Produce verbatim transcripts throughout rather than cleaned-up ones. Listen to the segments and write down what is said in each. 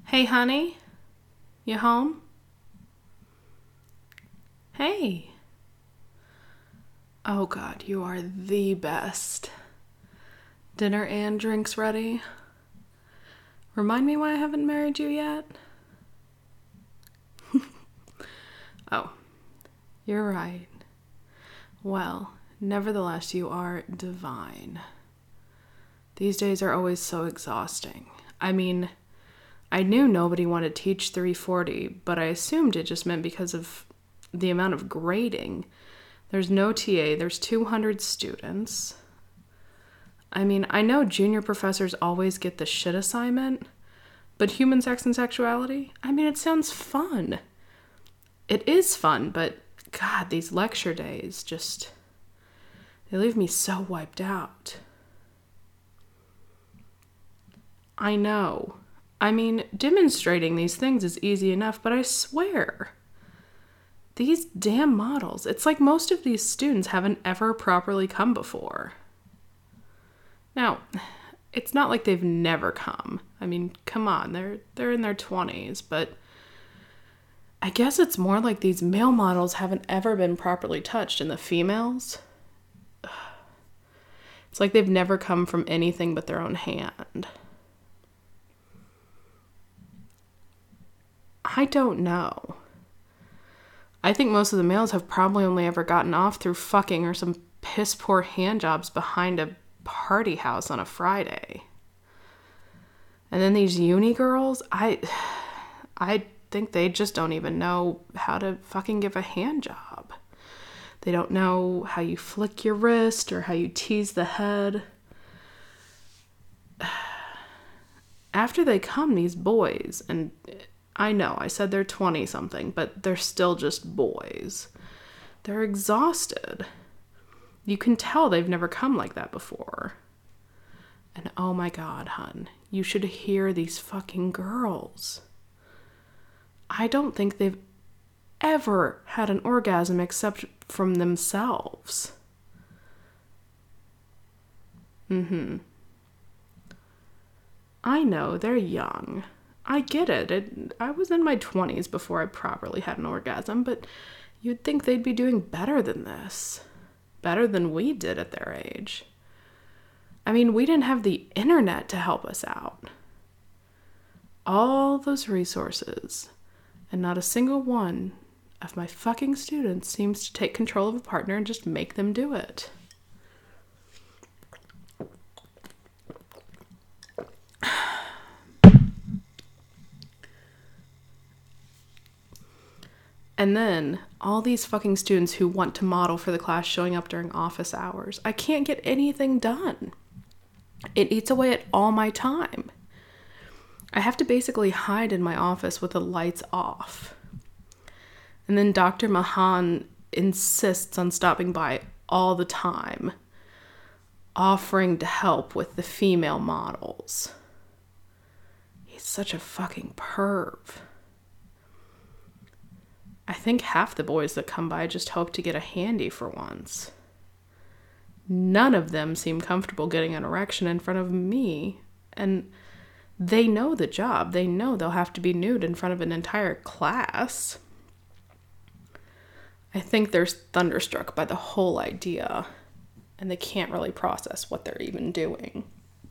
Hey, honey, you home? Hey. Oh, God, you are the best. Dinner and drinks ready? Remind me why I haven't married you yet? Oh, you're right. Well, nevertheless, you are divine. These days are always so exhausting. I mean, I knew nobody wanted to teach three forty, but I assumed it just meant because of the amount of grading. There's no T A, there's two hundred students. I mean, I know junior professors always get the shit assignment, but human sex and sexuality? I mean, it sounds fun. It is fun, but God, these lecture days just, they leave me so wiped out. I know. I mean, demonstrating these things is easy enough, but I swear, these damn models, it's like most of these students haven't ever properly come before. Now, it's not like they've never come. I mean, come on, they're they're in their twenties, but I guess it's more like these male models haven't ever been properly touched, and the females, it's like they've never come from anything but their own hand. I don't know. I think most of the males have probably only ever gotten off through fucking or some piss poor hand jobs behind a party house on a Friday. And then these uni girls, I I think they just don't even know how to fucking give a hand job. They don't know how you flick your wrist or how you tease the head. After they come, these boys, and I know I said they're twenty something, but they're still just boys. They're exhausted. You can tell they've never come like that before. And oh my God, hun, you should hear these fucking girls. I don't think they've ever had an orgasm except from themselves. Mm-hmm. I know, they're young. I get it. it. I was in my twenties before I properly had an orgasm, but you'd think they'd be doing better than this. Better than we did at their age. I mean, we didn't have the internet to help us out. All those resources, and not a single one of my fucking students seems to take control of a partner and just make them do it. And then, all these fucking students who want to model for the class showing up during office hours. I can't get anything done. It eats away at all my time. I have to basically hide in my office with the lights off. And then Doctor Mahan insists on stopping by all the time, offering to help with the female models. He's such a fucking perv. I think half the boys that come by just hope to get a handy for once. None of them seem comfortable getting an erection in front of me, and they know the job. They know they'll have to be nude in front of an entire class. I think they're thunderstruck by the whole idea, and they can't really process what they're even doing.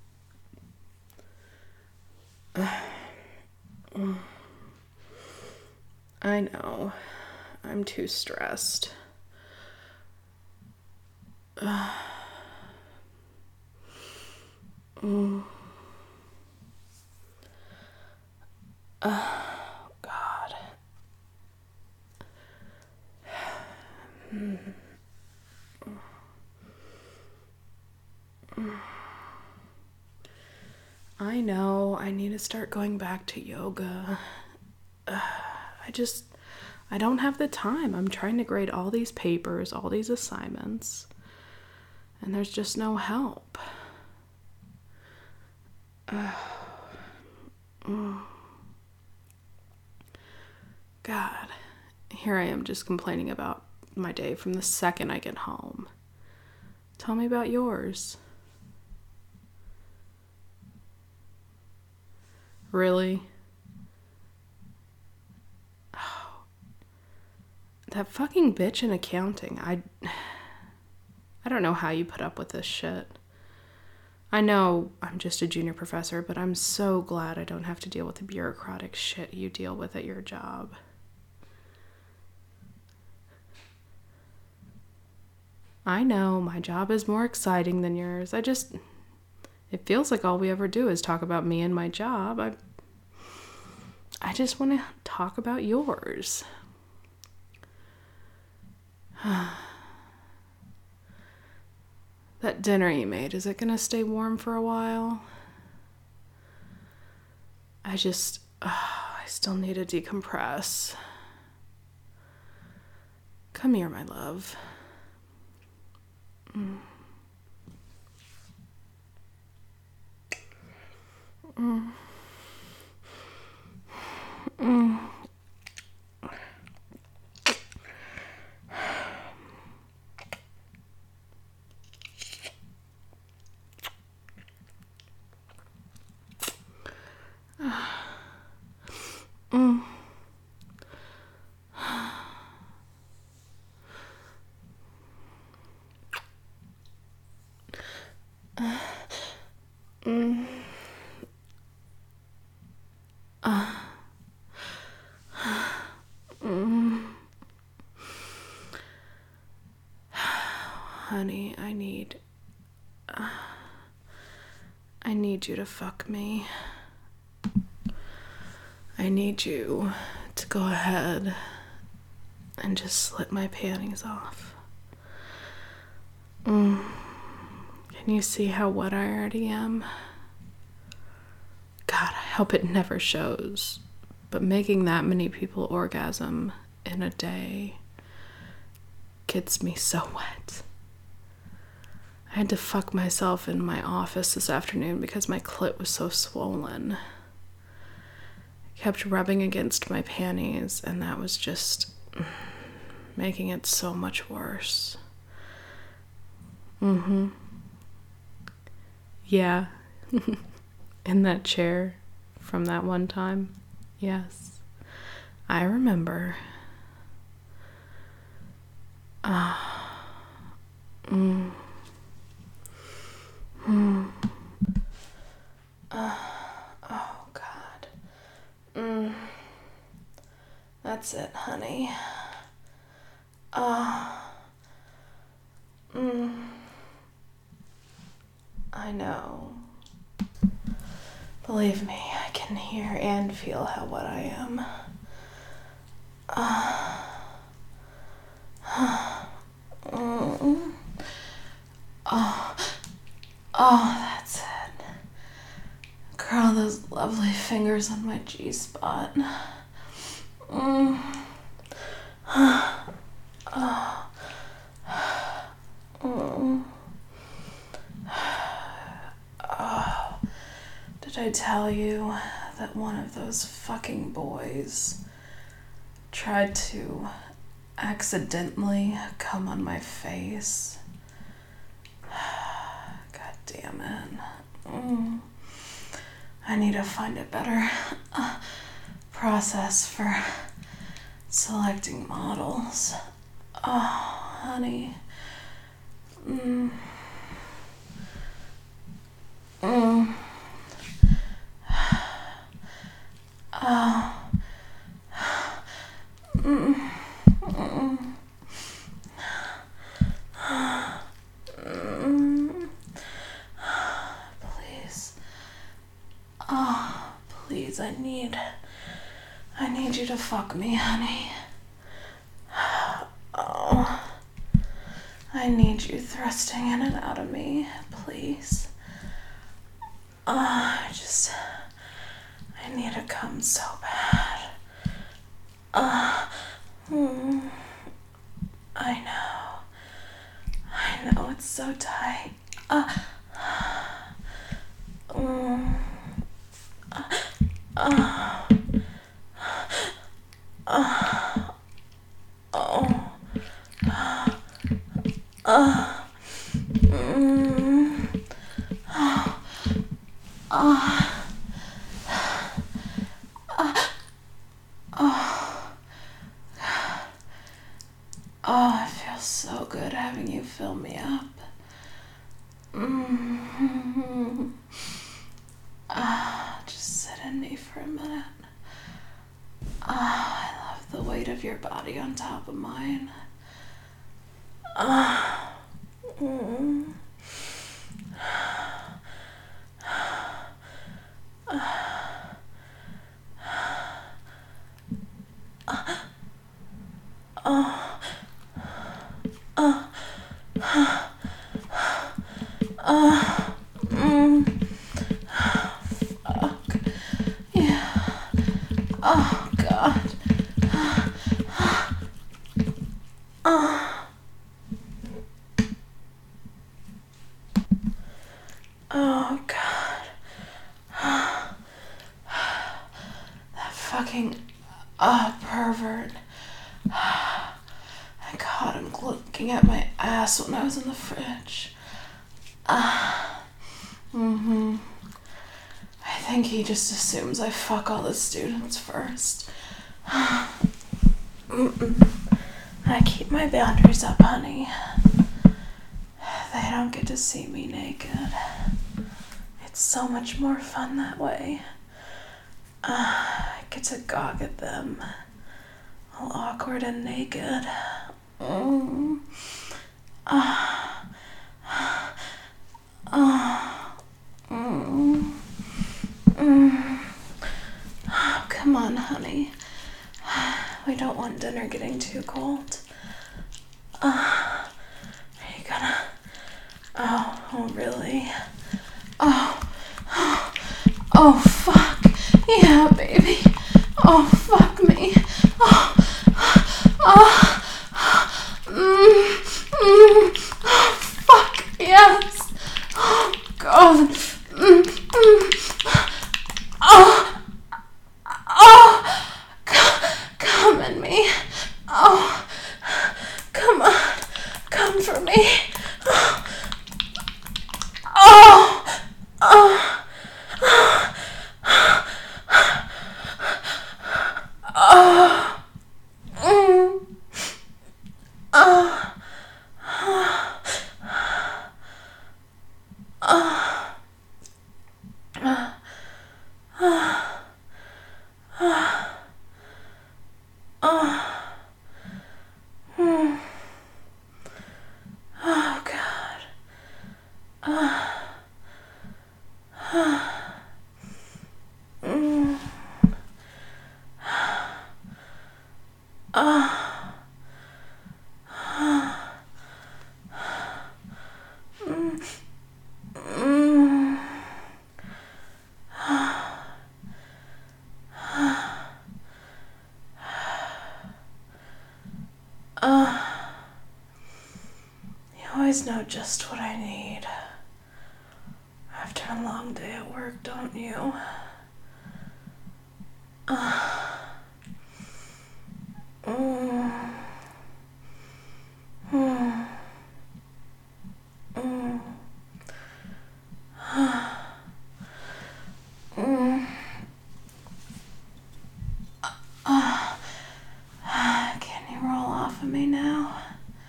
I know. I'm too stressed. Uh, mm. Oh, God. Mm. I know. I need to start going back to yoga. Uh, I just, I don't have the time. I'm trying to grade all these papers, all these assignments, and there's just no help. Uh, mm. God, here I am just complaining about my day from the second I get home. Tell me about yours. Really? That fucking bitch in accounting. I I don't know how you put up with this shit. I know I'm just a junior professor, but I'm so glad I don't have to deal with the bureaucratic shit you deal with at your job. I know my job is more exciting than yours. I just... It feels like all we ever do is talk about me and my job. I, I just want to talk about yours. That dinner you made, is it going to stay warm for a while? I just... Oh, I still need to decompress. Come here, my love. Mm. Mm. Mm. Mm. Mm. Uh. Mm. Honey, I need... Uh, I need you to fuck me. I need you to go ahead and just slip my panties off. Mm. Can you see how wet I already am? God, I hope it never shows. But making that many people orgasm in a day gets me so wet. I had to fuck myself in my office this afternoon because my clit was so swollen. It kept rubbing against my panties, and that was just making it so much worse. Mm-hmm. Yeah. In that chair from that one time. Yes. I remember. Ah. Uh, mm. Mm. Uh, oh, God. Mm. That's it, honey. Ah. Uh, mm. I know. Believe me, I can hear and feel how wet I am. Uh, mm. Oh, oh, that's it. Curl those lovely fingers on my G-spot. Mm. Oh. Mm. Oh. Did I tell you that one of those fucking boys tried to accidentally come on my face? God damn it. Mm. I need to find a better uh, process for selecting models. Oh, honey. Mm. Mm. Oh. Mm. Mm. Mm. Please. Oh, please, I need... I need you to fuck me, honey. Oh. I need you thrusting in and out of me, please. Oh, I just... I need to come so bad. Uh, mm, I know. I know, it's so tight. Uh, mm, uh, uh, uh, oh, uh, mm, oh, oh. Ah, just sit in me for a minute. Ah, I love the weight of your body on top of mine. Ah. Mm. Oh. Oh. Oh. Mm. Fuck. Yeah. Oh, God. Oh. Oh, God. That fucking uh, pervert. I caught him looking at my ass when I was in the fridge. Ah. Uh, mm-hmm. I think he just assumes I fuck all the students first. Mm-mm. I keep my boundaries up, honey. They don't get to see me naked. It's so much more fun that way. Uh, I get to gawk at them, all awkward and naked. Mm. Uh, uh, mm. Mm. Oh, come on, honey. We don't want dinner getting too cold. Uh, are you gonna... Oh, oh, really? Oh, oh, oh, fuck. Yeah, baby. Oh, fuck me. Oh, oh, mm, mm, oh, fuck, yes. Oh, God. Mm, mm, oh, oh, come, come at me. Oh, come on, come for me. Oh, oh, oh, oh, mm, oh, oh, oh, mm, oh, God. Oh, mm, oh, mm, mm, oh. You always know just what I need after a long day at work, don't you? Uh, mm, mm, mm, mm. Uh, can you roll off of me now?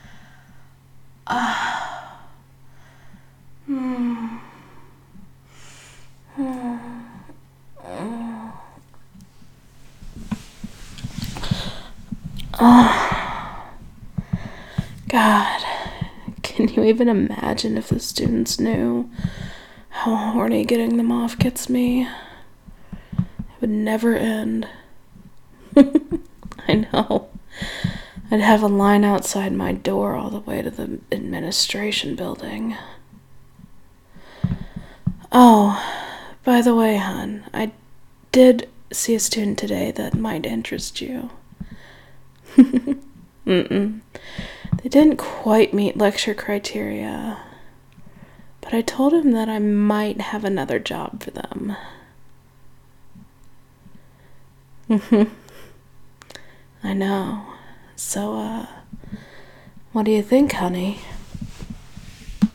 Uh, mm, mm, mm. Oh, God, can you even imagine if the students knew how horny getting them off gets me? It would never end. I know. I'd have a line outside my door all the way to the administration building. Oh, by the way, hon, I did see a student today that might interest you. Mm-mm. They didn't quite meet lecture criteria, but I told him that I might have another job for them. Mm-hmm. I know. So, uh, what do you think, honey?